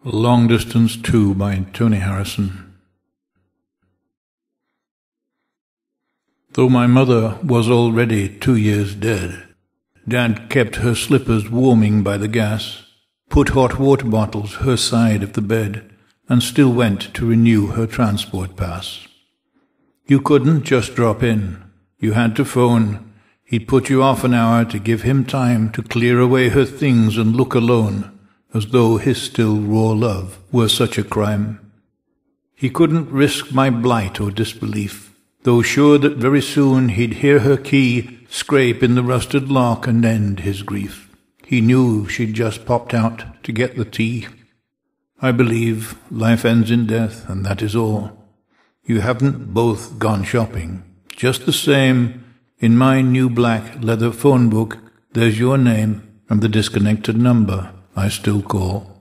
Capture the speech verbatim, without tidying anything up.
Long Distance two by Tony Harrison. Though my mother was already two years dead, Dad kept her slippers warming by the gas, put hot water bottles her side of the bed, and still went to renew her transport pass. You couldn't just drop in. You had to phone. He'd put you off an hour to give him time to clear away her things and look alone, as though his still raw love were such a crime. He couldn't risk my blight or disbelief, though sure that very soon he'd hear her key scrape in the rusted lock and end his grief. He knew she'd just popped out to get the tea. I believe life ends in death, and that is all. You haven't both gone shopping. Just the same, in my new black leather phone book, there's your name and the disconnected number I still call.